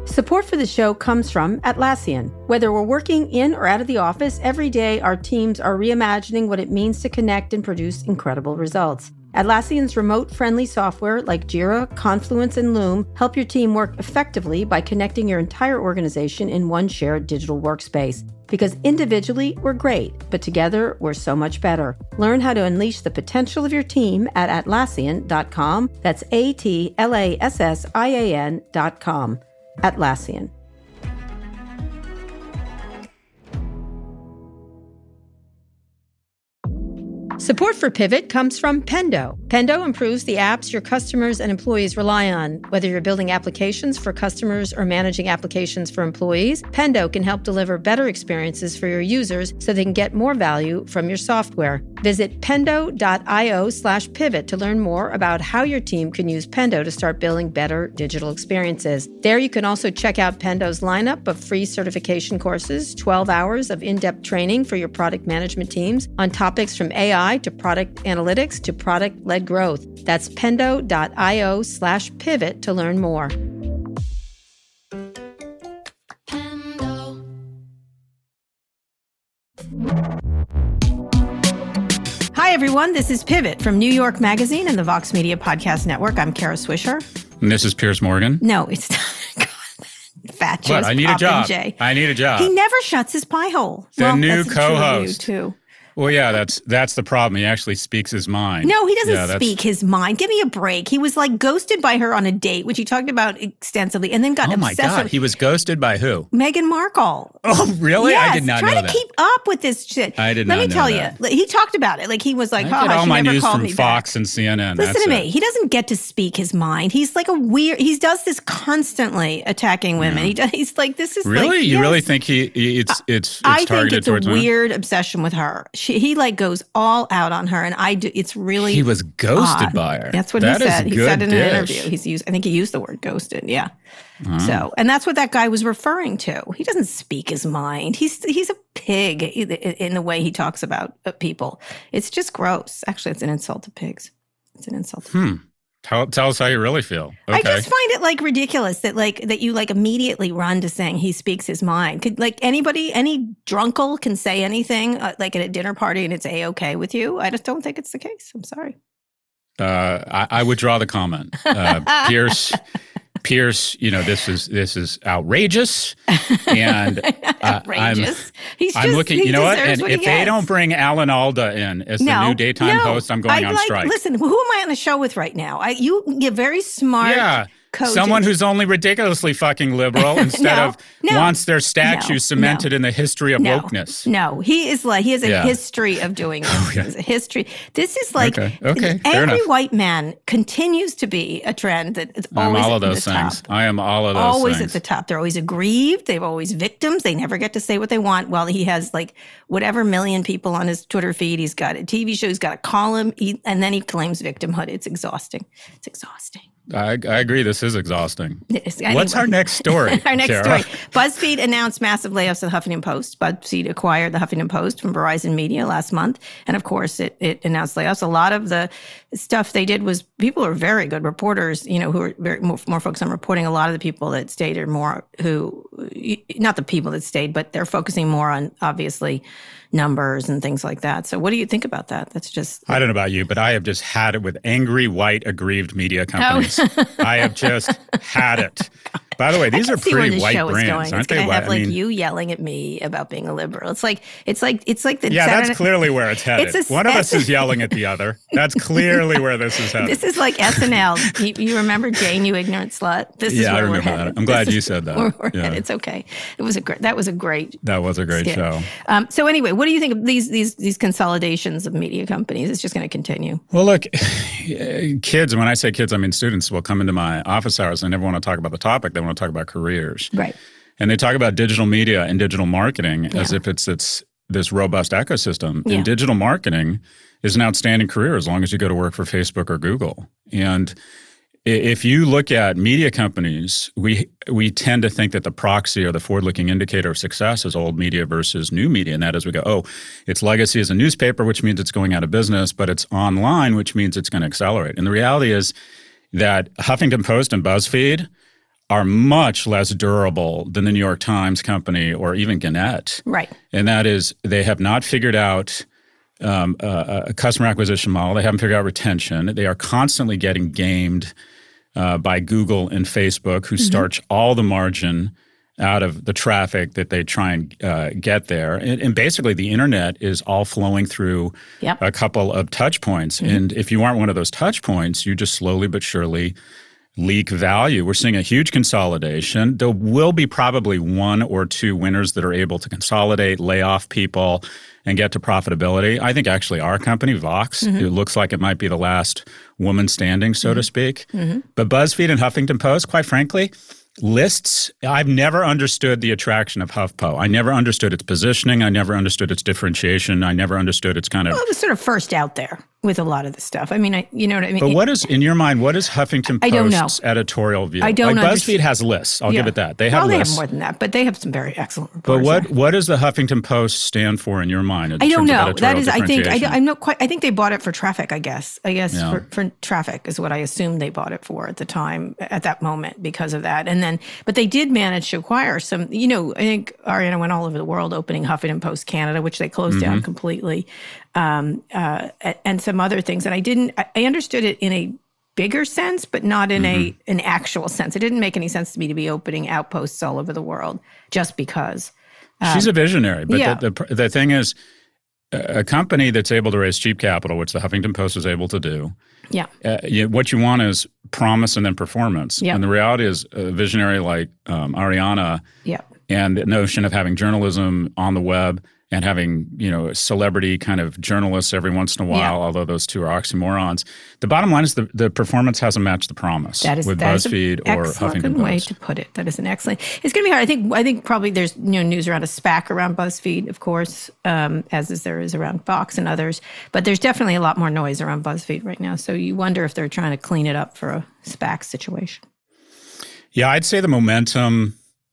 Support for the show comes from Atlassian. Whether we're working in or out of the office, every day our teams are reimagining what it means to connect and produce incredible results. Atlassian's remote-friendly software like Jira, Confluence, and Loom help your team work effectively by connecting your entire organization in one shared digital workspace. Because individually, we're great, but together, we're so much better. Learn how to unleash the potential of your team at Atlassian.com. That's Atlassian.com. Atlassian. Support for Pivot comes from Pendo. Pendo improves the apps your customers and employees rely on. Whether you're building applications for customers or managing applications for employees, Pendo can help deliver better experiences for your users so they can get more value from your software. Visit pendo.io/pivot to learn more about how your team can use Pendo to start building better digital experiences. There you can also check out Pendo's lineup of free certification courses, 12 hours of in-depth training for your product management teams on topics from AI to product analytics to product-led growth. That's pendo.io/pivot to learn more. Hi, everyone. This is Pivot from New York Magazine and the Vox Media Podcast Network. I'm Kara Swisher. And this is Piers Morgan. No, it's not. Fat Joe's I need a job. I need a job. He never shuts his pie hole. The new co-host. Too. Well, yeah, that's the problem. He actually speaks his mind. No, he doesn't speak his mind. Give me a break. He was like ghosted by her on a date, which he talked about extensively, and then got obsessed. Oh my God, he was ghosted by who? Meghan Markle. Oh, really? Yes, I did not know that. Trying to keep up with this shit. I did not know that. Let me tell you, he talked about it. Like he was like, I get all my news from Fox and CNN. Listen to me. He doesn't get to speak his mind. He's like he does this constantly attacking women. Yeah. He's like, this is really? Like, you really think it's I targeted think towards it's a women? weird obsession with her. He like goes all out on her, and it's really he was ghosted odd. by her. That's what he said. He said in an interview. I think he used the word ghosted. Yeah. So, and that's what that guy was referring to. He doesn't speak his mind. He's a pig in the way he talks about people. It's just gross. Actually, it's an insult to pigs. It's an insult to pigs. Tell us how you really feel. Okay. I just find it like ridiculous that you like immediately run to saying he speaks his mind. Could like any drunkle can say anything like at a dinner party and it's A-okay with you. I just don't think it's the case. I'm sorry. I withdraw the comment. Pierce, this is outrageous, and outrageous. I'm looking. You know what? And if they don't bring Alan Alda in as the new daytime host, I'm going on strike. Listen, who am I on the show with right now? You're very smart. Yeah. Someone who's only ridiculously fucking liberal instead of wants their statue cemented in the history of wokeness. No, he has a history of doing this. Okay. There's a history. This is like every white man continues to be a trend that is always I'm all of those at the things. top. I am all of those always things. At the top. They're always aggrieved. They're always victims. They never get to say what they want. While he has like whatever million people on his Twitter feed. He's got a TV show. He's got a column. And then he claims victimhood. It's exhausting. It's exhausting. I agree. This is exhausting. Anyway. What's our next story? Our next Kara? story. BuzzFeed announced massive layoffs at the Huffington Post. BuzzFeed acquired the Huffington Post from Verizon Media last month. And of course, it announced layoffs. A lot of the stuff they did was people are very good reporters, who are very more focused on reporting. A lot of the people that stayed are more not the people that stayed, but they're focusing more on obviously numbers and things like that. So what do you think about that? That's just... I don't know about you, but I have just had it with angry, white, aggrieved media companies. I have just had it. By the way, these are pretty white brands, aren't they? It's going to have you yelling at me about being a liberal. It's like the that's clearly where it's headed. One of us is yelling at the other. That's clearly where this is headed. This is like SNL. You remember Jane, you ignorant slut? This is where I remember we're headed. that. I'm glad you said that. We're headed. It's okay. That was a great show. So anyway, what do you think of these consolidations of media companies? It's just going to continue. Well, look, kids. When I say kids, I mean students will come into my office hours and never want to talk about the topic. They want to talk about careers. Right. And they talk about digital media and digital marketing as if it's this robust ecosystem. And digital marketing is an outstanding career as long as you go to work for Facebook or Google. And if you look at media companies, we tend to think that the proxy or the forward-looking indicator of success is old media versus new media. And that is we go, its legacy is a newspaper, which means it's going out of business, but it's online, which means it's going to accelerate. And the reality is that Huffington Post and BuzzFeed are much less durable than the New York Times Company or even Gannett. Right. And that is they have not figured out a customer acquisition model. They haven't figured out retention. They are constantly getting gamed by Google and Facebook, who starch all the margin out of the traffic that they try and get there. And basically the internet is all flowing through a couple of touch points. And if you aren't one of those touch points, you just slowly but surely leak value. We're seeing a huge consolidation. There will be probably one or two winners that are able to consolidate, lay off people, and get to profitability. I think actually our company, Vox, it looks like it might be the last woman standing, so to speak. But BuzzFeed and Huffington Post, quite frankly, lists, I've never understood the attraction of HuffPo. I never understood its positioning. I never understood its differentiation. I never understood its kind of... Well, it was sort of first out there with a lot of the stuff. I mean, you know what I mean? But what is, in your mind, what is Huffington Post's editorial view? I don't know. BuzzFeed has lists. I'll give it that. They have lists. They have more than that, but they have some very excellent reports. But what does the Huffington Post stand for in your mind? I don't know. That is, I think, I'm not quite, I think they bought it for traffic, I guess. For traffic is what I assumed they bought it for at the time, at that moment, because of that. And then, but they did manage to acquire some, I think Arianna went all over the world opening Huffington Post Canada, which they closed down completely, and some other things. And I understood it in a bigger sense, but not in an actual sense. It didn't make any sense to me to be opening outposts all over the world just because. She's a visionary, but the thing is, a company that's able to raise cheap capital, which the Huffington Post was able to do, what you want is promise and then performance. And the reality is a visionary like Arianna and the notion of having journalism on the web and having, celebrity kind of journalists every once in a while, although those two are oxymorons. The bottom line is the performance hasn't matched the promise with BuzzFeed or Huffington Post. Way to put it. That is an excellent. It's going to be hard. I think probably there's news around a SPAC around BuzzFeed, of course, as there is around Fox and others. But there's definitely a lot more noise around BuzzFeed right now. So you wonder if they're trying to clean it up for a SPAC situation. Yeah, I'd say the momentum.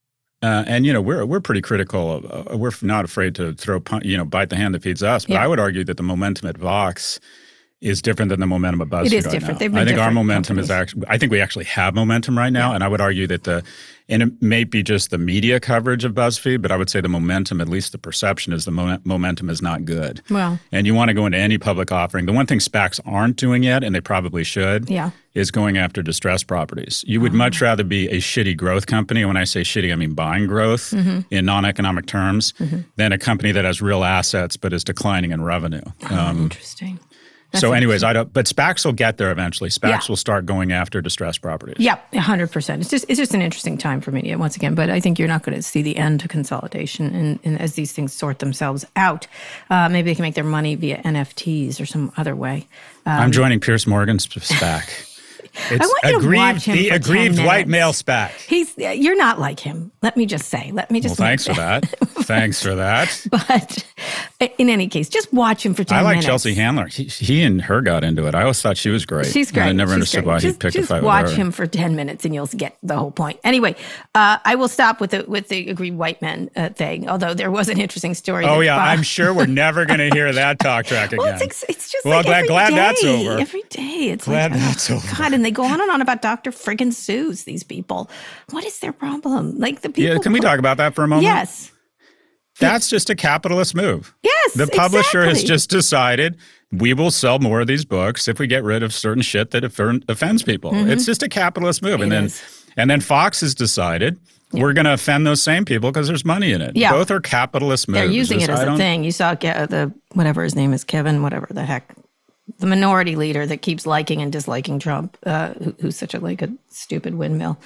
And we're pretty critical. We're not afraid to bite the hand that feeds us. But I would argue that the momentum at Vox is different than the momentum at BuzzFeed. It is different. They've been I think our momentum companies. is actually. I think we actually have momentum right now, and I would argue that and it may be just the media coverage of BuzzFeed, but I would say the momentum, at least the perception, is the momentum is not good. Well, and you want to go into any public offering. The one thing SPACs aren't doing yet, and they probably should, is going after distressed properties. You would much rather be a shitty growth company. When I say shitty, I mean buying growth in non-economic terms, than a company that has real assets but is declining in revenue. Interesting. So anyways, but SPACs will get there eventually. SPACs will start going after distressed properties. Yeah, 100%. It's just an interesting time for media once again, but I think you're not going to see the end to consolidation and as these things sort themselves out. Maybe they can make their money via NFTs or some other way. I'm joining Piers Morgan's SPAC. I want you to watch him the for aggrieved 10 minutes. white male SPAC. You're not like him. Let me just say. Thanks for that. Thanks for that. But in any case, just watch him for 10 minutes. I like Chelsea Handler. He and her got into it. I always thought she was great. She's great. I never understood why he picked a fight with her. Just watch him for 10 minutes and you'll get the whole point. Anyway, I will stop with the aggrieved white men thing, although there was an interesting story. Oh, yeah. I'm sure we're never going to hear that talk track again. Well, it's just glad that's over. Every day. It's glad that's over. God, and they go on and on about Dr. friggin' Seuss, these people. What is their problem? Like the people. Yeah, can we talk about that for a moment? Yes. That's just a capitalist move. Yes, the publisher has just decided we will sell more of these books if we get rid of certain shit that offends people. It's just a capitalist move. And then Fox has decided we're going to offend those same people because there's money in it. Yeah. Both are capitalist moves. They're using it as a thing. You saw whatever his name is, Kevin, whatever the heck. The minority leader that keeps liking and disliking Trump, who's such a stupid windmill.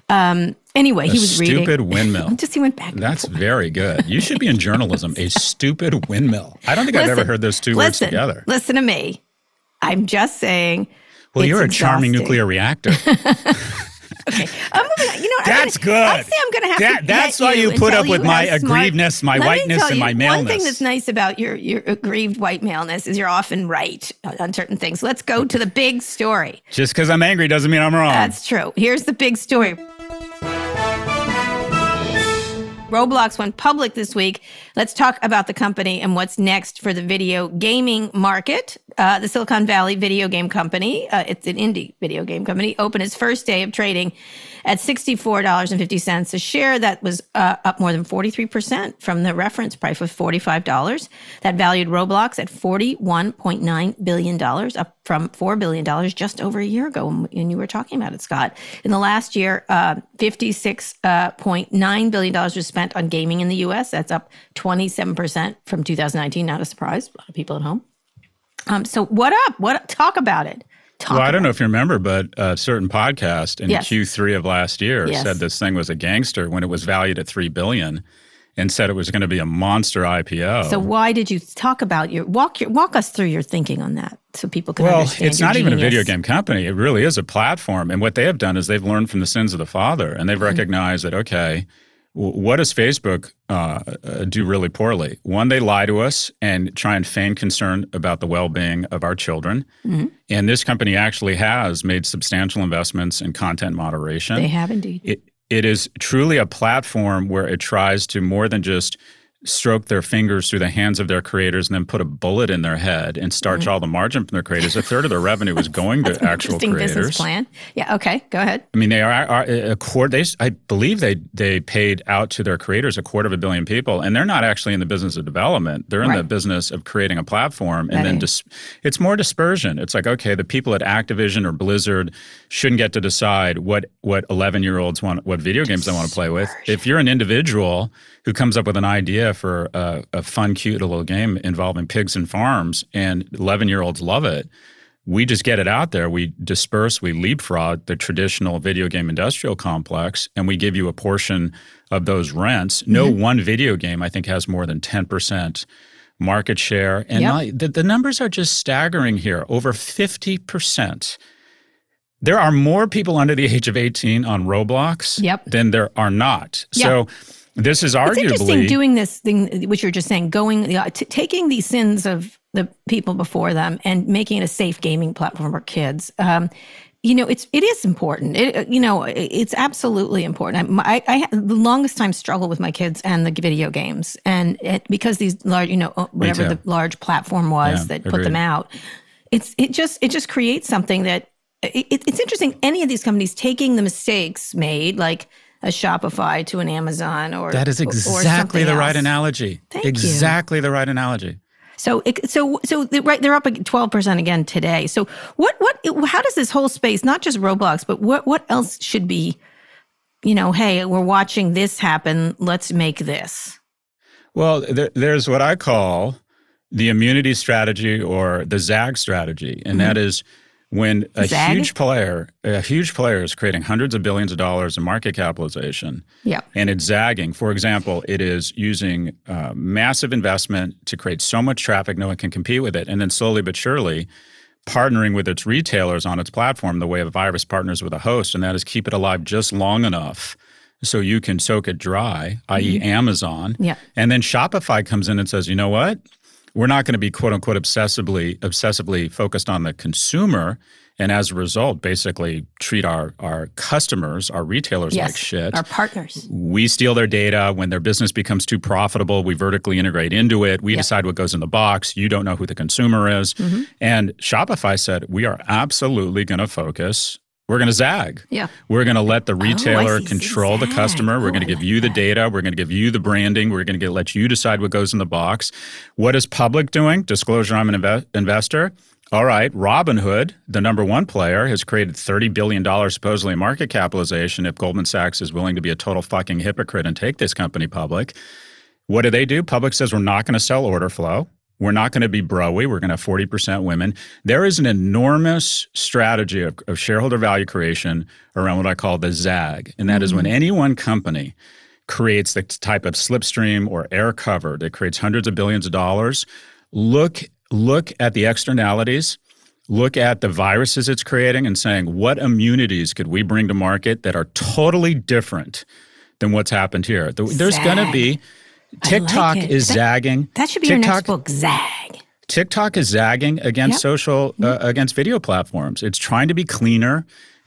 Anyway, he was reading. Stupid windmill. He went back. That's very good. You should be in journalism. A stupid windmill. I don't think I've ever heard those two words together. Listen to me. I'm just saying. Well, you're a charming nuclear reactor. Okay, I'm moving on. That's good. I say I'm going to have to. That's why you put up with my aggrievedness, my whiteness, and my maleness. One thing that's nice about your aggrieved white maleness is you're often right on certain things. Let's go to the big story. Just because I'm angry doesn't mean I'm wrong. That's true. Here's the big story. Roblox went public this week. Let's talk about the company and what's next for the video gaming market. the Silicon Valley video game company, it's an indie video game company, opened its first day of trading at $64.50 a share. That was up more than 43% from the reference price of $45. That valued Roblox at $41.9 billion, up from $4 billion just over a year ago when you were talking about it, Scott. In the last year, $56.9 billion was spent on gaming in the U.S. That's up 27% from 2019. Not a surprise. A lot of people at home. So what up? Talk about it. I don't know if you remember, but a certain podcast in Q3 of last year said this thing was a gangster when it was valued at $3 billion and said it was going to be a monster IPO. So why did you talk about walk us through your thinking on that so people can understand? Well, it's not even a video game company. It really is a platform. And what they have done is they've learned from the sins of the father, and they've recognized that, okay, what does Facebook do really poorly? One, they lie to us and try and feign concern about the well-being of our children. Mm-hmm. And this company actually has made substantial investments in content moderation. They have indeed. It is truly a platform where it tries to more than just stroke their fingers through the hands of their creators and then put a bullet in their head and starch all the margin from their creators. A third of their revenue is going to actual creators. Business plan. Yeah. Okay. Go ahead. I mean, they are a quarter. I believe they paid out to their creators $250 million people, and they're not actually in the business of development. They're in the business of creating a platform, and then it's more dispersion. It's like, okay, the people at Activision or Blizzard shouldn't get to decide what 11-year-olds want, what video games they want to play with. If you're an individual who comes up with an idea for a fun, cute little game involving pigs and farms, and 11-year-olds love it, we just get it out there. We disperse, we leapfrog the traditional video game industrial complex, and we give you a portion of those rents. No one video game, I think, has more than 10% market share. And the numbers are just staggering here, over 50%. There are more people under the age of 18 on Roblox than there are not. So this is arguably— It's interesting doing this thing, which you're just saying, taking these sins of the people before them and making it a safe gaming platform for kids. It is important. It's absolutely important. I the longest time struggle with my kids and the video games, and because these large, whatever the large platform was that put them out, it just creates something that it's interesting. Any of these companies taking the mistakes made, like a Shopify to an Amazon, or that is exactly the right analogy. Exactly the right analogy. So they're up 12% again today. So how does this whole space, not just Roblox, but what else should be, hey, we're watching this happen, let's make this? Well, there's what I call the immunity strategy, or the ZAG strategy, and that is when a huge player is creating hundreds of billions of dollars in market capitalization, and it's zagging. For example, it is using massive investment to create so much traffic no one can compete with it, and then slowly but surely partnering with its retailers on its platform the way a virus partners with a host, and that is keep it alive just long enough so you can soak it dry, i.e. Amazon. And then Shopify comes in and says, you know what? We're not going to be, quote unquote, obsessively focused on the consumer, and as a result, basically treat our customers, our retailers like shit. Our partners. We steal their data. When their business becomes too profitable, we vertically integrate into it. We decide what goes in the box. You don't know who the consumer is. And Shopify said, we are absolutely going to focus. We're going to zag. We're going to let the retailer control the customer. We're going to give you the data. We're going to give you the branding. We're going to let you decide what goes in the box. What is Public doing? Disclosure, I'm an investor. All right, Robinhood, the number one player, has created $30 billion supposedly in market capitalization if Goldman Sachs is willing to be a total fucking hypocrite and take this company public. What do? Public says we're not going to sell order flow. We're not going to be bro-y. We're going to have 40% women. There is an enormous strategy of shareholder value creation around what I call the ZAG. And that is when any one company creates the type of slipstream or air cover that creates hundreds of billions of dollars, look at the externalities, look at the viruses it's creating and saying, what immunities could we bring to market that are totally different than what's happened here? There's going to be— TikTok is zagging. That should be your next book, Zag. TikTok is zagging against against video platforms. It's trying to be cleaner.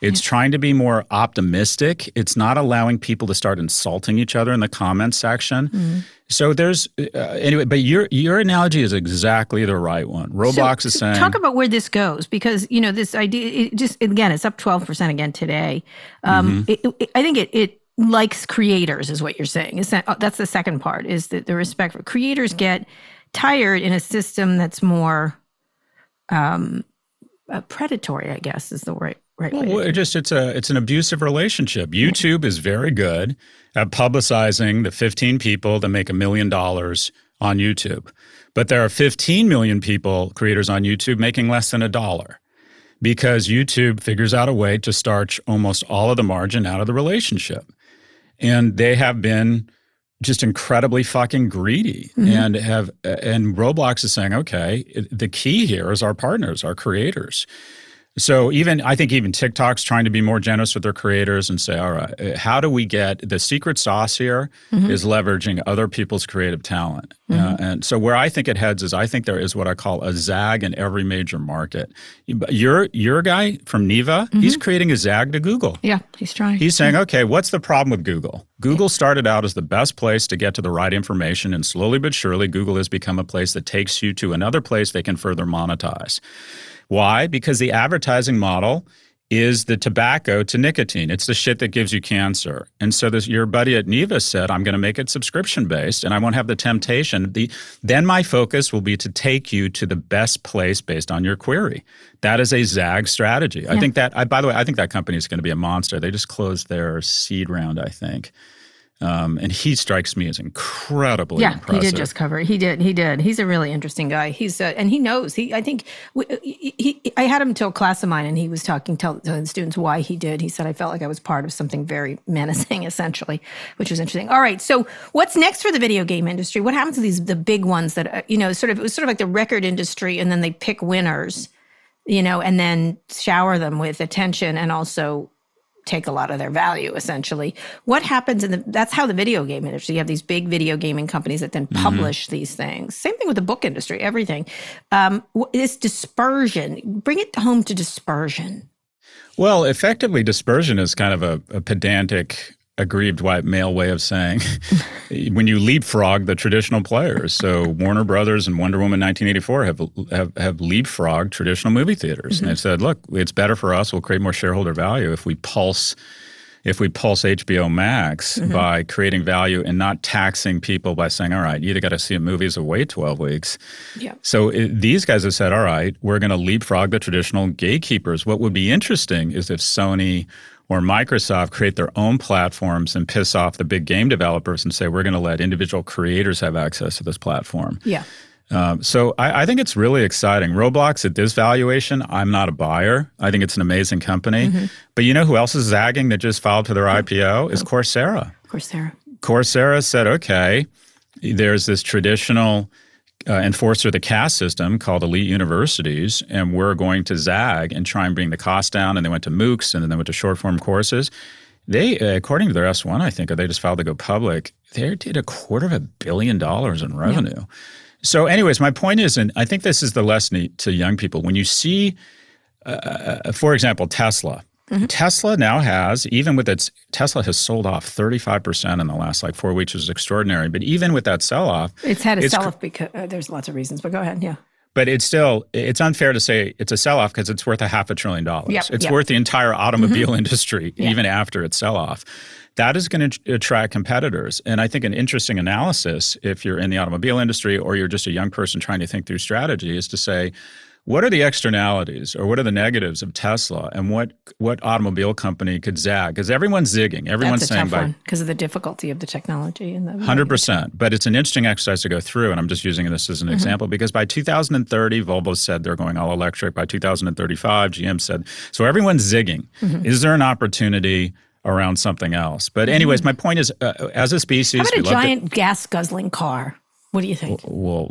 It's trying to be more optimistic. It's not allowing people to start insulting each other in the comments section. So there's anyway, but your analogy is exactly the right one. Roblox is saying, talk about where this goes, because this idea, it's up 12% again today. I think it likes creators, is what you're saying. That's the second part, is that the respect for creators get tired in a system that's more predatory, I guess, is the right way. Well, it's an abusive relationship. YouTube is very good at publicizing the 15 people that make $1 million on YouTube. But there are 15 million creators on YouTube making less than $1, because YouTube figures out a way to starch almost all of the margin out of the relationship. And they have been just incredibly fucking greedy, and Roblox is saying, okay, the key here is our partners, our creators. So I think even TikTok's trying to be more generous with their creators and say, all right, how do we get the secret sauce here is leveraging other people's creative talent. And so where I think it heads is, I think there is what I call a zag in every major market. Your guy from Neeva, he's creating a zag to Google. Yeah, he's trying. He's saying, okay, what's the problem with Google? Google started out as the best place to get to the right information, and slowly but surely Google has become a place that takes you to another place they can further monetize. Why? Because the advertising model is the tobacco to nicotine. It's the shit that gives you cancer. And so your buddy at Neeva said, I'm going to make it subscription-based, and I won't have the temptation. Then my focus will be to take you to the best place based on your query. That is a zag strategy. Yeah. I think by the way, I think that company is going to be a monster. They just closed their seed round, I think. And he strikes me as incredibly impressive. Yeah, he did just cover it. He did. He's a really interesting guy. He's and he knows. I had him to a class of mine, and he was telling the students why he did. He said, I felt like I was part of something very menacing, essentially, which was interesting. All right, so what's next for the video game industry? What happens to the big ones that it was sort of like the record industry, and then they pick winners, and then shower them with attention and also take a lot of their value, essentially. What happens that's how the video game industry, you have these big video gaming companies that then publish these things. Same thing with the book industry, everything. This dispersion, bring it home to dispersion. Well, effectively, dispersion is kind of a pedantic, aggrieved white male way of saying when you leapfrog the traditional players. So Warner Brothers and Wonder Woman 1984 have leapfrogged traditional movie theaters. And they said, look, it's better for us. We'll create more shareholder value if we pulse HBO Max by creating value and not taxing people by saying, all right, you either got to see a movie or wait 12 weeks. Yeah. So these guys have said, all right, we're going to leapfrog the traditional gatekeepers. What would be interesting is if Sony or Microsoft create their own platforms and piss off the big game developers and say, we're going to let individual creators have access to this platform. Yeah. So I think it's really exciting. Roblox at this valuation, I'm not a buyer. I think it's an amazing company. But you know who else is zagging that just filed for their IPO is Coursera. Coursera said, okay, there's this traditional enforcer of the caste system called elite universities, and we're going to zag and try and bring the cost down. And they went to MOOCs, and then they went to short-form courses. They, according to their S1, I think, or they just filed to go public, they did $250 million in revenue. Yeah. So anyways, my point is, and I think this is the lesson to young people, when you see, for example, Tesla. Tesla now has, Tesla has sold off 35% in the last 4 weeks, which is extraordinary. But even with that sell-off. It's had a sell-off because there's lots of reasons, but go ahead, yeah. But it's unfair to say it's a sell-off because it's worth $500 billion. It's worth the entire automobile industry, even after its sell-off. That is going to attract competitors. And I think an interesting analysis, if you're in the automobile industry or you're just a young person trying to think through strategy, is to say, what are the externalities or what are the negatives of Tesla, and what automobile company could zag? Because everyone's zigging. Everyone's saying because of the difficulty of the technology. 100%. But it's an interesting exercise to go through, and I'm just using this as an example, because by 2030, Volvo said they're going all electric. By 2035, GM said. So everyone's zigging. Is there an opportunity around something else? But anyways, my point is, as a species, how about a giant gas-guzzling car? What do you think? Well,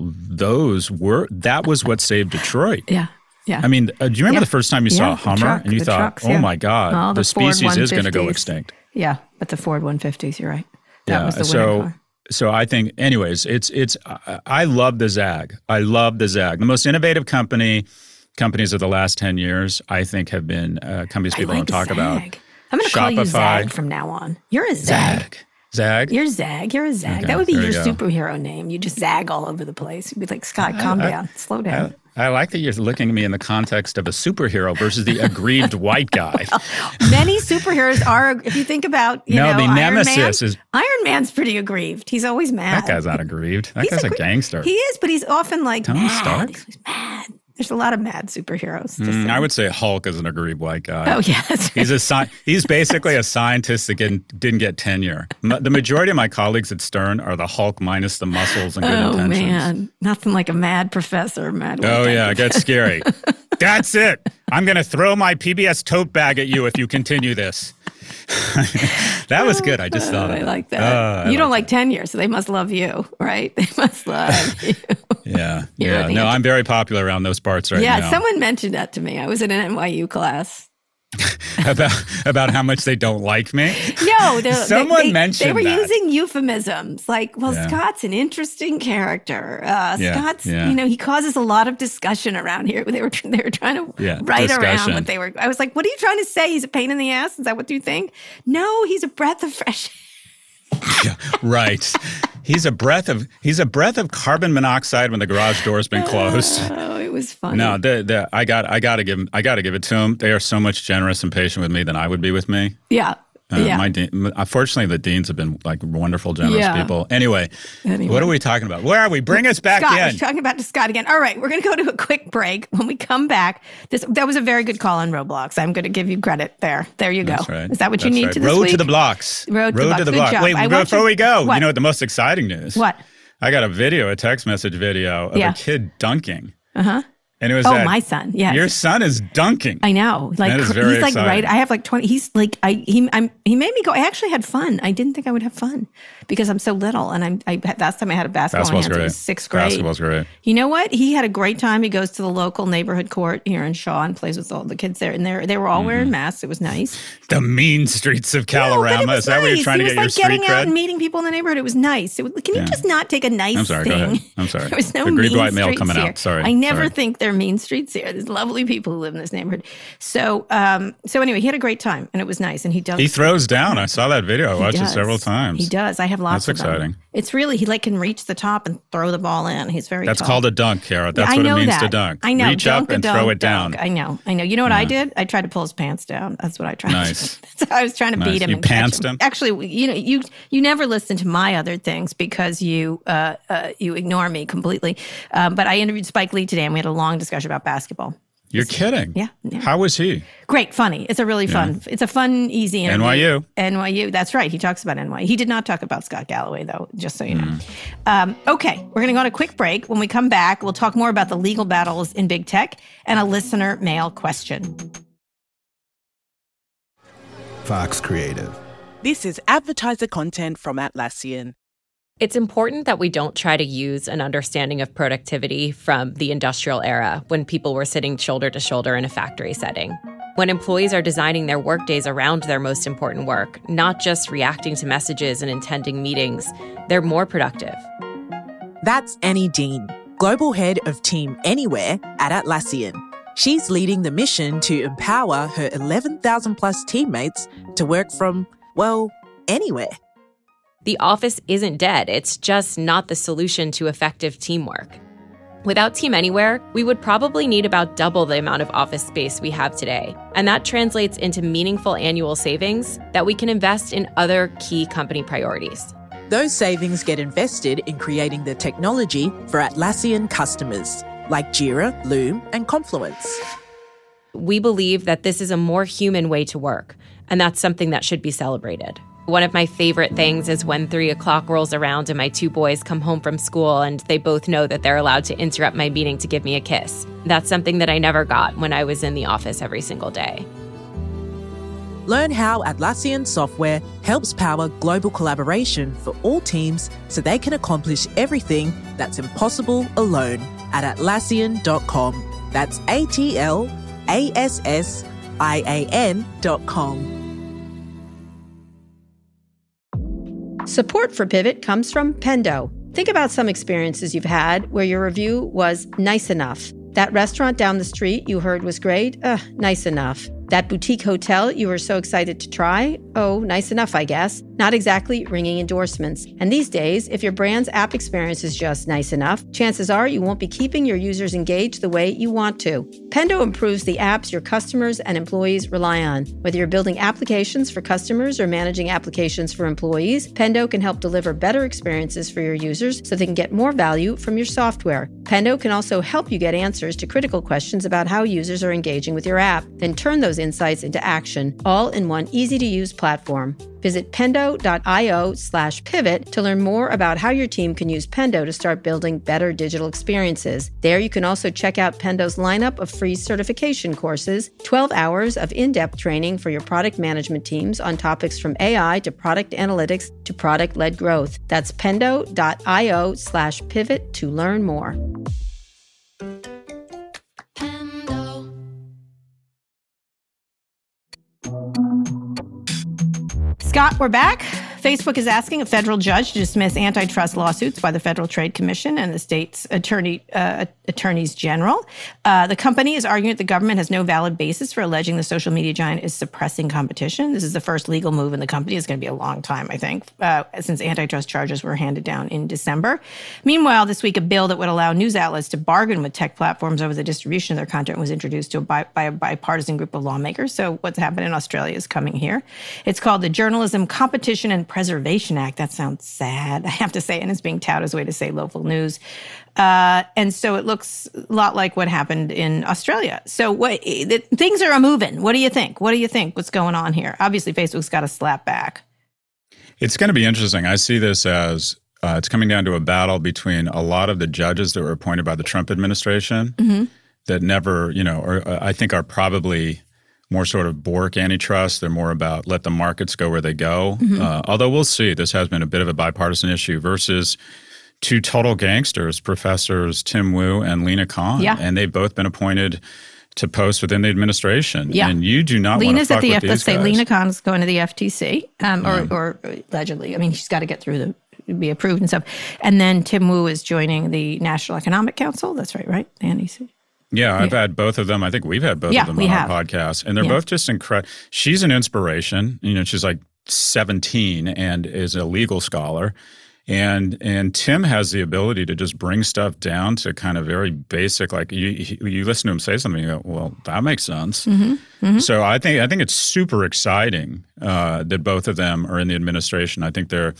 that was what saved Detroit. Yeah. I mean, do you remember the first time you saw a Hummer and you thought, trucks, oh my God, the species is going to go extinct? Yeah, but the Ford 150s, you're right. That was the winning car. So I think, anyways, I love the zag. I love the zag. The most innovative company companies of the last 10 years, I think, have been companies people don't talk Zag. about. I'm going to call you Shopify. Zag from now on. You're a Zag. Zag? You're Zag. You're a Zag. Okay, that would be there your you go. superhero name. You just zag all over the place. You'd be like, Scott, calm down. Slow down. I like that you're looking at me in the context of a superhero versus the aggrieved white guy. Many superheroes are, if you think about, the nemesis is... Iron Man's pretty aggrieved. He's always mad. That guy's not aggrieved. That guy's a gangster. He is, but he's often like Tony mad. Stark? He's mad. There's a lot of mad superheroes. I would say Hulk is an aggrieved white guy. Oh, yeah. That's right. He's basically a scientist that didn't get tenure. The majority of my colleagues at Stern are the Hulk minus the muscles and good intentions. Oh, man. Nothing like a mad professor. Oh, yeah. It gets scary. That's it. I'm going to throw my PBS tote bag at you if you continue this. That was good. I just thought of it. I like that. You don't like tenure, so they must love you, right? They must love you. Yeah. No, I'm very popular around those parts right now. Yeah, someone mentioned that to me. I was in an NYU class. about how much they don't like me? No, someone mentioned they were that. using euphemisms like, Scott's an interesting character. Scott's, he causes a lot of discussion around here. They were trying to write around what they were. I was like, what are you trying to say? He's a pain in the ass? Is that what you think? No, he's a breath of fresh air. Yeah, right. He's a breath of carbon monoxide when the garage door's been closed. Oh, it was funny. No, I gotta give it to them. They are so much generous and patient with me than I would be with me. Yeah. Unfortunately, the deans have been like wonderful, generous people. Anyway, what are we talking about? Where are we? Bring us back Scott, in. We're talking about Scott again. All right, we're going to go to a quick break. When we come back, that was a very good call on Roblox. I'm going to give you credit there. There you go. That's right. Is that what you need to this Road week? to the blocks. Road to the blocks. Wait, before we go, what? you know what the most exciting news? What? I got a text message video of a kid dunking. Uh-huh. And it was my son. Yes. Your son is dunking. I know. Like that is very he's like exciting. right. I have like 20. He's like he made me go. I actually had fun. I didn't think I would have fun because I'm so little. And last time I had a basketball in hand, it was 6th grade. Basketball's great. You know what? He had a great time. He goes to the local neighborhood court here in Shaw and plays with all the kids there. And they were all wearing masks. It was nice. The mean streets of Colorama. Is that where you're trying to get your street cred? It was like getting out and meeting people in the neighborhood. It was nice. Can you just not take a nice I'm sorry, thing? go ahead. I'm sorry. There was no Aggrieved mean white male streets coming here. out. Sorry. I never think they're mean streets here. There's lovely people who live in this neighborhood. So anyway, he had a great time and it was nice. And he throws down. I saw that video. I watched it several times. He does. I have lots of them. That's exciting. It's really, he can reach the top and throw the ball in. He's very That's tall. called a dunk, Kara. That's what it means to dunk. I know. Reach up and throw it down. I know. You know what I did? I tried to pull his pants down. That's what I tried Nice. to do. So I was trying to beat him You and catch pantsed him? Actually, you never listen to my other things because you ignore me completely. But I interviewed Spike Lee today and we had a long discussion about basketball. You're kidding? Yeah. How was he? Great, funny. It's a really fun. It's a fun, easy interview. NYU. That's right. He talks about NYU. He did not talk about Scott Galloway, though, just so you know. Okay, we're going to go on a quick break. When we come back, we'll talk more about the legal battles in big tech and a listener mail question. Fox Creative. This is advertiser content from Atlassian. It's important that we don't try to use an understanding of productivity from the industrial era when people were sitting shoulder to shoulder in a factory setting. When employees are designing their workdays around their most important work, not just reacting to messages and attending meetings, they're more productive. That's Annie Dean, Global Head of Team Anywhere at Atlassian. She's leading the mission to empower her 11,000 plus teammates to work from, anywhere. The office isn't dead, it's just not the solution to effective teamwork. Without Team Anywhere, we would probably need about double the amount of office space we have today. And that translates into meaningful annual savings that we can invest in other key company priorities. Those savings get invested in creating the technology for Atlassian customers, like Jira, Loom, and Confluence. We believe that this is a more human way to work, and that's something that should be celebrated. One of my favorite things is when 3 o'clock rolls around and my 2 boys come home from school and they both know that they're allowed to interrupt my meeting to give me a kiss. That's something that I never got when I was in the office every single day. Learn how Atlassian software helps power global collaboration for all teams so they can accomplish everything that's impossible alone at Atlassian.com. That's ATLASSIAN.com. Support for Pivot comes from Pendo. Think about some experiences you've had where your review was nice enough. That restaurant down the street you heard was great? Nice enough. That boutique hotel you were so excited to try? Oh, nice enough, I guess. Not exactly ringing endorsements. And these days, if your brand's app experience is just nice enough, chances are you won't be keeping your users engaged the way you want to. Pendo improves the apps your customers and employees rely on. Whether you're building applications for customers or managing applications for employees, Pendo can help deliver better experiences for your users so they can get more value from your software. Pendo can also help you get answers to critical questions about how users are engaging with your app, then turn those insights into action, all in one easy-to-use platform. Visit pendo.io/pivot to learn more about how your team can use Pendo to start building better digital experiences. There you can also check out Pendo's lineup of free certification courses, 12 hours of in-depth training for your product management teams on topics from AI to product analytics to product-led growth. That's pendo.io/pivot to learn more. Scott, we're back. Facebook is asking a federal judge to dismiss antitrust lawsuits by the Federal Trade Commission and the state's attorneys general. The company is arguing that the government has no valid basis for alleging the social media giant is suppressing competition. This is the first legal move in the company. It's going to be a long time, I think, since antitrust charges were handed down in December. Meanwhile, this week, a bill that would allow news outlets to bargain with tech platforms over the distribution of their content was introduced by a bipartisan group of lawmakers. So what's happened in Australia is coming here. It's called the Journalism Competition and Preservation Act. That sounds sad, I have to say, and it's being touted as a way to say local news. And so it looks a lot like what happened in Australia. So things are moving. What do you think? What's going on here? Obviously, Facebook's got to slap back. It's going to be interesting. I see this as it's coming down to a battle between a lot of the judges that were appointed by the Trump administration that never, or I think are probably more sort of Bork antitrust. They're more about let the markets go where they go. Although we'll see, this has been a bit of a bipartisan issue versus two total gangsters, Professors Tim Wu and Lina Khan. Yeah. And they've both been appointed to posts within the administration. Yeah. And you do not want to fuck with these guys. Let's say Lina Khan's going to the FTC, or allegedly. I mean, she's got to get through be approved and stuff. And then Tim Wu is joining the National Economic Council. That's right, Andy? Yeah, I've had both of them. I think we've had both of them on our podcast. And they're both just incredible. She's an inspiration. She's like 17 and is a legal scholar. And Tim has the ability to just bring stuff down to kind of very basic, like you listen to him say something, you go, well, that makes sense. So I think it's super exciting that both of them are in the administration. I think they're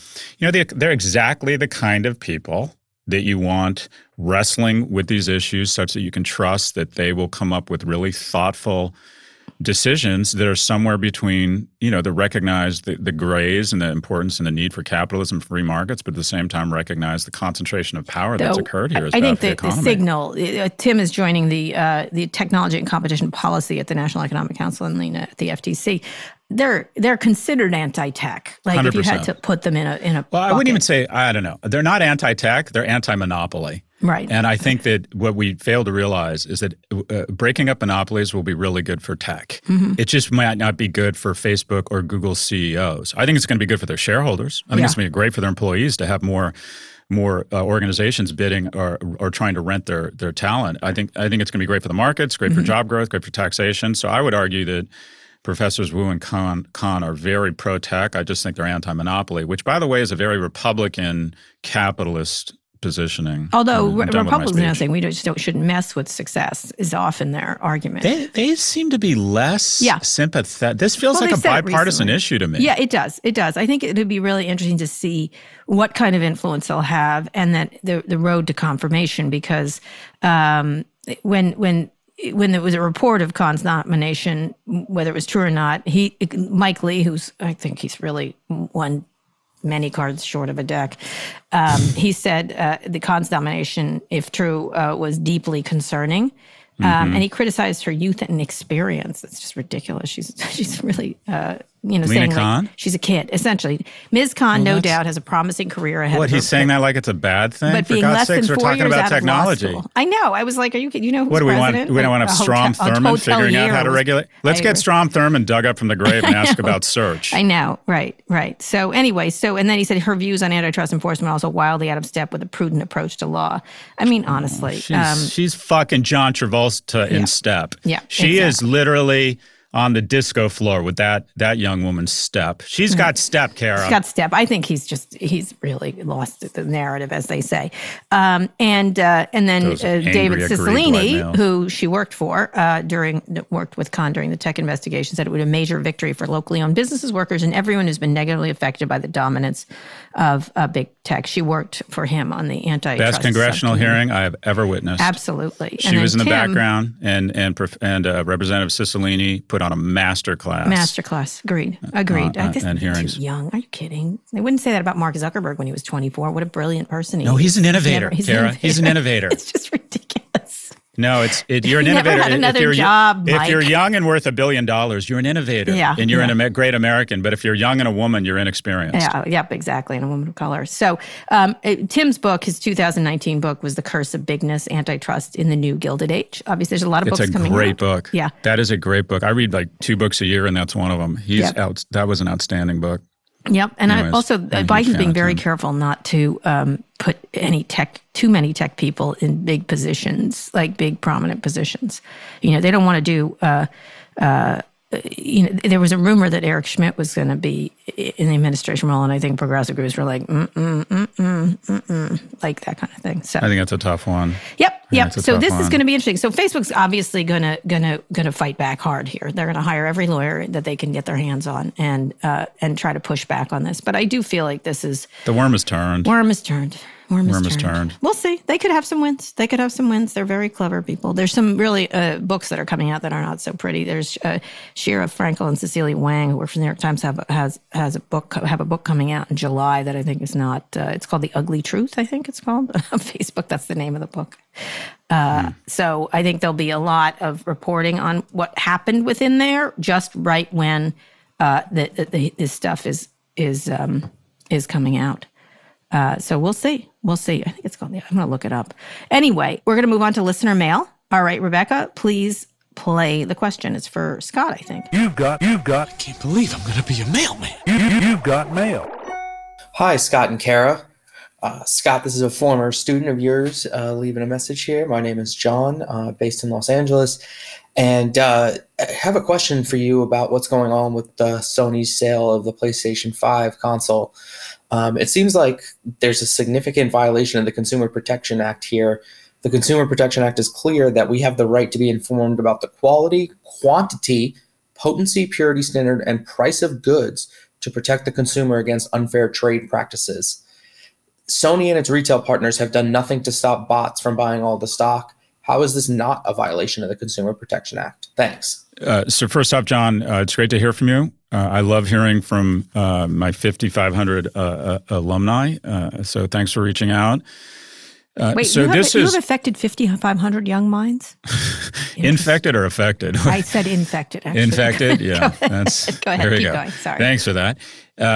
exactly the kind of people that you want wrestling with these issues such that you can trust that they will come up with really thoughtful decisions that are somewhere between, that recognize the grays and the importance and the need for capitalism, free markets, but at the same time recognize the concentration of power that's occurred here. I think the signal, Tim is joining the Technology and Competition Policy at the National Economic Council and Lina at the FTC. They're considered anti-tech. Like 100%. If you had to put them in a well, bucket. I wouldn't even say, I don't know. They're not anti-tech. They're anti-monopoly. Right. And I think that what we fail to realize is that breaking up monopolies will be really good for tech. It just might not be good for Facebook or Google CEOs. I think it's going to be good for their shareholders. I think it's going to be great for their employees to have more organizations bidding or trying to rent their talent. I think it's going to be great for the markets, great for job growth, great for taxation. So I would argue that Professors Wu and Khan are very pro-tech. I just think they're anti-monopoly, which, by the way, is a very Republican capitalist positioning. Although Republicans are saying we shouldn't mess with success is often their argument. They seem to be less sympathetic. This feels like a bipartisan issue to me. Yeah, it does. I think it would be really interesting to see what kind of influence they'll have and that the road to confirmation, because when there was a report of Khan's nomination, whether it was true or not, Mike Lee, I think he's really won many cards short of a deck, he said the Khan's nomination, if true, was deeply concerning. And he criticized her youth and experience. It's just ridiculous. She's really saying Khan? like she's a kid, essentially. Ms. Khan, no doubt, has a promising career ahead of her. What, he's saying that like it's a bad thing? But For being God's less sakes, than we're 4 talking years about out of law technology. school. I know. I was like, are you kidding? You know who's What do we president? want? We don't want to have Strom Thurmond figuring out how to regulate. Let's get Strom Thurmond dug up from the grave and ask about search. I know. Right. So anyway, and then he said her views on antitrust enforcement are also wildly out of step with a prudent approach to law. I mean, honestly. She's fucking John Travolta in step. Yeah, She is literally on the disco floor with that young woman's step. She's got step, Kara. He's got step. I think he's really lost the narrative, as they say. And then David Cicilline, who she worked for worked with Khan during the tech investigation, said it would be a major victory for locally owned businesses, workers, and everyone who's been negatively affected by the dominance of big tech. She worked for him on the antitrust. Best congressional hearing I have ever witnessed. Absolutely. She was in the background, and Representative Cicilline put on a masterclass. Agreed. And hearings. Too young. Are you kidding? They wouldn't say that about Mark Zuckerberg when he was 24. What a brilliant person he is. No, he's an innovator, Kara. He's an innovator. It's just ridiculous. No, you're an innovator. Never had another job, Mike. If you're young and worth $1 billion, you're an innovator. Yeah, and you're a great American. But if you're young and a woman, you're inexperienced. Yeah, yep, exactly, and a woman of color. So Tim's book, his 2019 book, was The Curse of Bigness, Antitrust in the New Gilded Age. Obviously, there's a lot of books coming out. It's a great book. Yeah. That is a great book. I read like 2 books a year, and that's one of them. That was an outstanding book. Yep, and Biden's being very careful not to put too many tech people in big positions, like big prominent positions. They don't want to do. There was a rumor that Eric Schmidt was going to be in the administration role, and I think progressive groups were like, like that kind of thing. So I think that's a tough one. Yep. So this is going to be interesting. So Facebook's obviously going to fight back hard here. They're going to hire every lawyer that they can get their hands on and try to push back on this. But I do feel like this is the worm is turned. Worm is turned. We'll see. They could have some wins. They're very clever people. There's some really books that are coming out that are not so pretty. There's Shira Frankel and Cecilia Wang, who work for the New York Times, have a book coming out in July that I think is not. It's called The Ugly Truth. I think it's called on Facebook. That's the name of the book. So I think there'll be a lot of reporting on what happened within there, just right when this stuff is coming out. So we'll see. I think it's called. I'm going to look it up. Anyway, we're going to move on to listener mail. All right, Rebecca, please play the question. It's for Scott, I think. You've got. I can't believe I'm going to be a mailman. You've got mail. Hi, Scott and Kara. Scott, this is a former student of yours leaving a message here. My name is John, based in Los Angeles. And I have a question for you about what's going on with Sony's sale of the PlayStation 5 console. It seems like there's a significant violation of the Consumer Protection Act here. The Consumer Protection Act is clear that we have the right to be informed about the quality, quantity, potency, purity standard, and price of goods to protect the consumer against unfair trade practices. Sony and its retail partners have done nothing to stop bots from buying all the stock. How is this not a violation of the Consumer Protection Act? Thanks. So first off, John, it's great to hear from you. I love hearing from my 5,500 alumni. So thanks for reaching out. Wait, so you have affected 5,500 young minds? Infected or affected? I said infected, actually. Infected, yeah. Go ahead, keep going. Sorry. Thanks for that.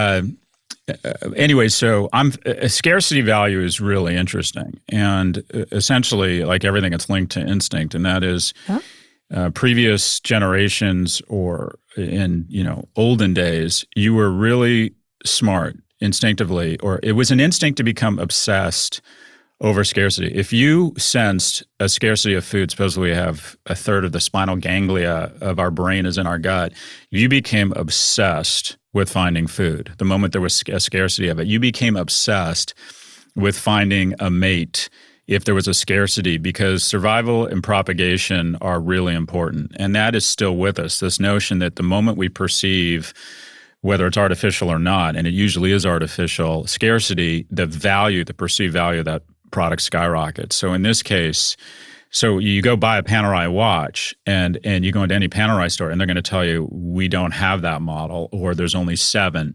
Anyway, so scarcity value is really interesting. And essentially, like everything, it's linked to instinct. And that is previous generations or in olden days, you were really smart instinctively, or it was an instinct to become obsessed over scarcity. If you sensed a scarcity of food, supposedly we have a third of the spinal ganglia of our brain is in our gut, you became obsessed with finding food. The moment there was a scarcity of it, you became obsessed with finding a mate if there was a scarcity, because survival and propagation are really important. And that is still with us, this notion that the moment we perceive, whether it's artificial or not, and it usually is artificial, scarcity, the perceived value of that product skyrockets. So in this case, so you go buy a Panerai watch and you go into any Panerai store and they're going to tell you, we don't have that model, or there's only 7.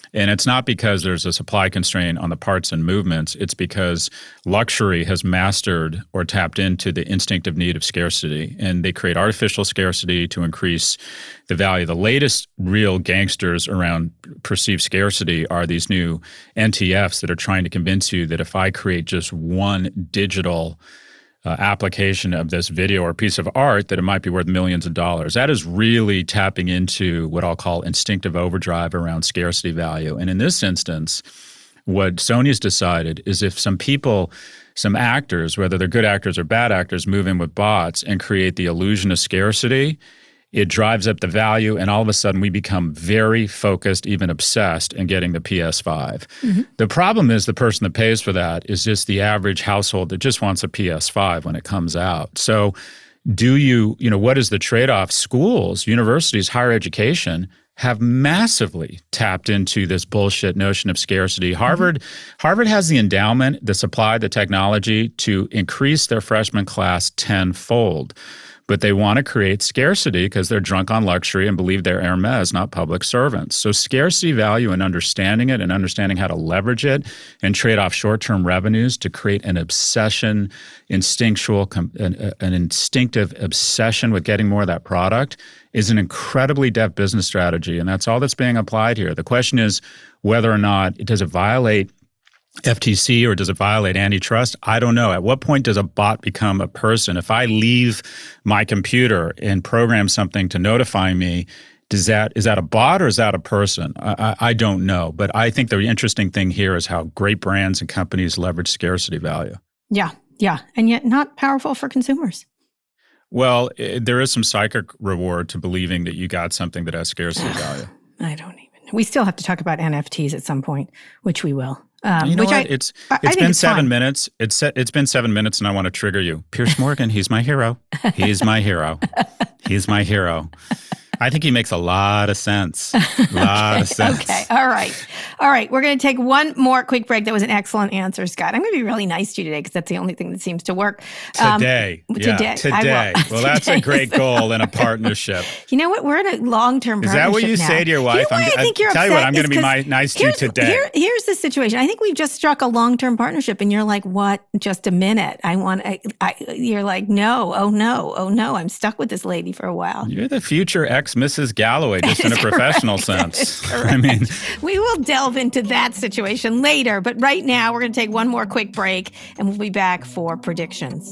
And it's not because there's a supply constraint on the parts and movements. It's because luxury has mastered or tapped into the instinctive need of scarcity. And they create artificial scarcity to increase the value. The latest real gangsters around perceived scarcity are these new NTFs that are trying to convince you that if I create just one digital application of this video or piece of art, that it might be worth millions of dollars. That is really tapping into what I'll call instinctive overdrive around scarcity value. And in this instance, what Sony's decided is if some people, some actors, whether they're good actors or bad actors, move in with bots and create the illusion of scarcity, it drives up the value, and all of a sudden we become very focused, even obsessed in getting the PS5. Mm-hmm. The problem is the person that pays for that is just the average household that just wants a PS5 when it comes out. So what is the trade-off? Schools, universities, higher education have massively tapped into this bullshit notion of scarcity. Harvard has the endowment, the supply, the technology to increase their freshman class tenfold. But they want to create scarcity because they're drunk on luxury and believe they're Hermes, not public servants. So scarcity value and understanding it and understanding how to leverage it and trade off short-term revenues to create an obsession, an instinctive obsession with getting more of that product is an incredibly deft business strategy. And that's all that's being applied here. The question is whether or not does it violate FTC or does it violate antitrust? I don't know. At what point does a bot become a person? If I leave my computer and program something to notify me, is that a bot or is that a person? I don't know. But I think the interesting thing here is how great brands and companies leverage scarcity value. Yeah. And yet not powerful for consumers. Well, there is some psychic reward to believing that you got something that has scarcity value. I don't even. We still have to talk about NFTs at some point, which we will. You know what? It's been 7 minutes. It's been 7 minutes, and I want to trigger you. Piers Morgan, he's my hero. He's my hero. He's my hero. I think he makes a lot of sense. Okay. All right. We're going to take one more quick break. That was an excellent answer, Scott. I'm going to be really nice to you today because that's the only thing that seems to work. Today. Well, that's a great goal in a partnership. You know what? We're in a long-term partnership now. Is that what you say to your wife? You know why I think you're upset? Tell you what, I'm going to be nice to you today. Here's the situation. I think we've just struck a long-term partnership, and you're like, what? Just a minute. You're like, no. Oh, no. I'm stuck with this lady for a while. You're the future Mrs. Galloway, just in a professional sense. I mean, we will delve into that situation later, but right now we're going to take one more quick break and we'll be back for predictions.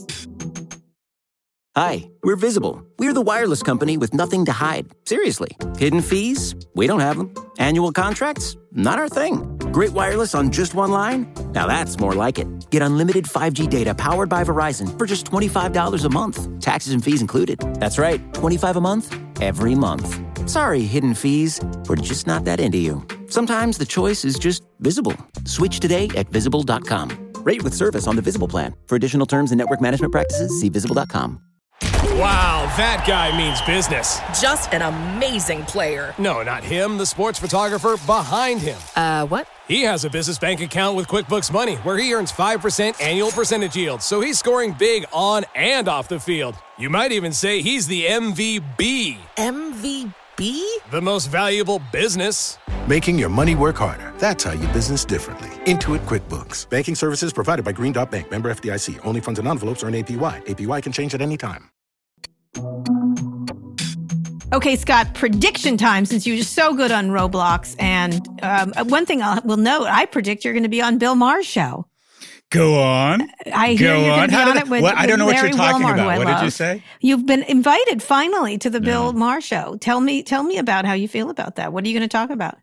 Hi, we're Visible. We're the wireless company with nothing to hide. Seriously. Hidden fees? We don't have them. Annual contracts? Not our thing. Great wireless on just one line? Now that's more like it. Get unlimited 5G data powered by Verizon for just $25 a month. Taxes and fees included. That's right, $25 a month, every month. Sorry, hidden fees. We're just not that into you. Sometimes the choice is just Visible. Switch today at Visible.com. Rate with service on the Visible plan. For additional terms and network management practices, see Visible.com. Wow, that guy means business. Just an amazing player. No, not him, the sports photographer behind him. What? He has a business bank account with QuickBooks Money where he earns 5% annual percentage yield, so he's scoring big on and off the field. You might even say he's the MVB. MVB? The most valuable business. Making your money work harder. That's how you business differently. Intuit QuickBooks. Banking services provided by Green Dot Bank. Member FDIC. Only funds and envelopes earn APY. APY can change at any time. Okay, Scott, prediction time, since you're so good on Roblox. And one thing I will note, I predict you're going to be on Bill Maher's show. Go on. I hear you're going to be on it with I don't know Larry what you're talking Wilmore, about. What did you say? You've been invited finally to the Bill Maher show. Tell me about how you feel about that. What are you going to talk about?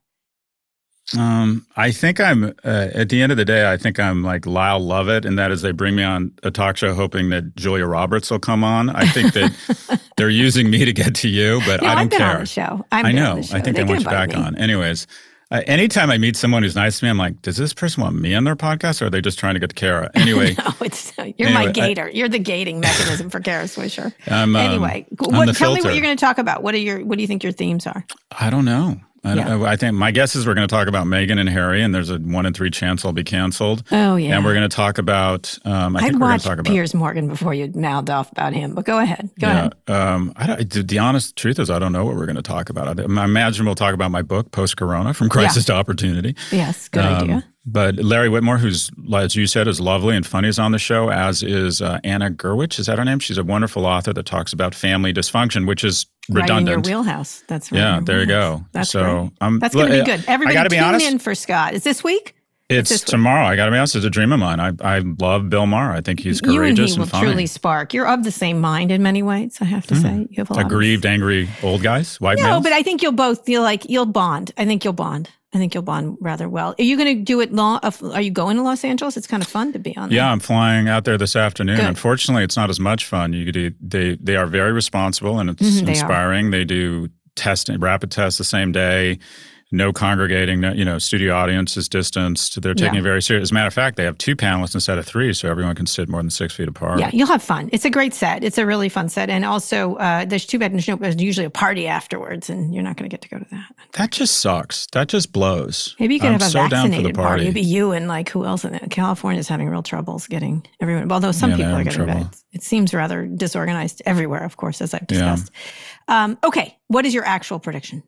I think I'm, at the end of the day, I think I'm like Lyle Lovett, and that is they bring me on a talk show hoping that Julia Roberts will come on. I think that they're using me to get to you, but I don't I've been care. On the show. I know. I think they want you back on. Anyways, anytime I meet someone who's nice to me, I'm like, does this person want me on their podcast, or are they just trying to get to Kara? Anyway. No, you're my gator. You're the gating mechanism for Kara Swisher. Anyway, tell me what you're going to talk about. What do you think your themes are? I don't know. I think my guess is we're going to talk about Meghan and Harry, and there's a 1 in 3 chance I'll be canceled. Oh, yeah. And we're going to talk about, I'd watch Piers Morgan before you mouthed off about him, but go ahead. Go ahead. The honest truth is I don't know what we're going to talk about. I imagine we'll talk about my book, Post-Corona, From Crisis to Opportunity. Yes, good idea. But Larry Whitmore, who's, as you said, is lovely and funny, is on the show, as is Anna Gerwich. Is that her name? She's a wonderful author that talks about family dysfunction, which is redundant. Right in your wheelhouse. That's right. Yeah, there you go. That's so that's going to be good. Everybody tune in for Scott. Is this week? It's tomorrow. I got to be honest. It's a dream of mine. I love Bill Maher. I think he's courageous and funny. You and he will truly spark. You're of the same mind in many ways, I have to say. You have a lot aggrieved, angry old guys, white males. No, but I think you'll both feel like you'll bond. I think you'll bond rather well. Are you going to do it? Are you going to Los Angeles? It's kind of fun to be on there. Yeah, I'm flying out there this afternoon. Good. Unfortunately, it's not as much fun. They are very responsible and it's inspiring. They do rapid tests the same day. No congregating, studio audience is distanced. They're taking it very serious. As a matter of fact, they have 2 panelists instead of 3, so everyone can sit more than 6 feet apart. Yeah, you'll have fun. It's a great set. It's a really fun set. And also, there's too bad there's usually a party afterwards, and you're not going to get to go to that. That just sucks. That just blows. Maybe you could have a vaccinated party. It'd be you and who else in it? California's having real troubles getting everyone, although some people are getting trouble. It seems rather disorganized everywhere, of course, as I've discussed. Yeah. Okay, what is your actual prediction?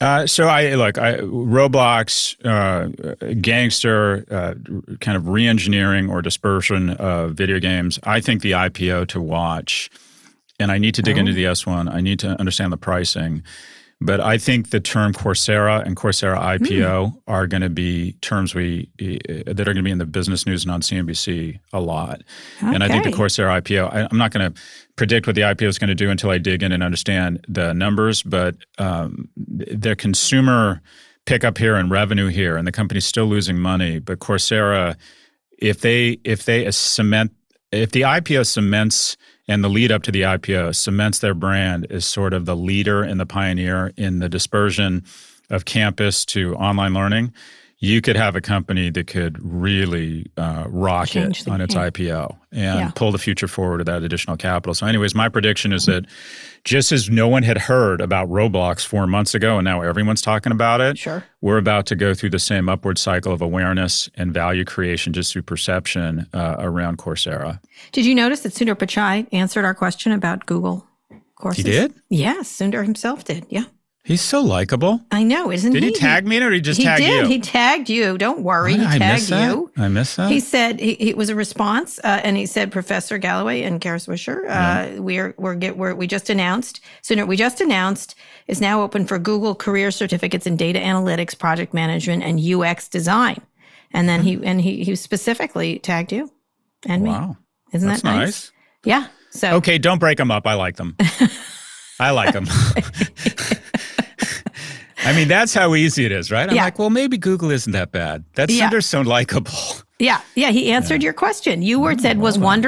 Roblox, gangster, kind of re-engineering or dispersion of video games. I think the IPO to watch, and I need to dig into the S1. I need to understand the pricing. But I think the term Coursera and Coursera IPO are going to be terms that are going to be in the business news and on CNBC a lot. Okay. And I think the Coursera IPO, I'm not going to predict what the IPO is going to do until I dig in and understand the numbers, but their consumer pickup here and revenue here, and the company's still losing money. But Coursera, if the IPO cements and the lead up to the IPO cements their brand as sort of the leader and the pioneer in the dispersion of campus to online learning, you could have a company that could really rock it on its IPO and pull the future forward with that additional capital. So anyways, my prediction is that just as no one had heard about Roblox 4 months ago and now everyone's talking about it, we're about to go through the same upward cycle of awareness and value creation just through perception around Coursera. Did you notice that Sundar Pichai answered our question about Google courses? He did? Yes, Sundar himself did, yeah. He's so likable. I know, isn't he? Did he tag me or did he just tag you? He did. He tagged you. Don't worry. He tagged you. I missed that. He said it was a response, and he said, Professor Galloway and Kara Swisher, we just announced. Sooner we just announced is now open for Google career certificates in data analytics, project management, and UX design. And then he specifically tagged you and me. Wow, isn't that nice? Yeah. So okay, don't break them up. I like them. I like them. I mean, that's how easy it is, right? I'm like, well, maybe Google isn't that bad. That's Sundar's so likable. Yeah. He answered your question. You said, was Wonder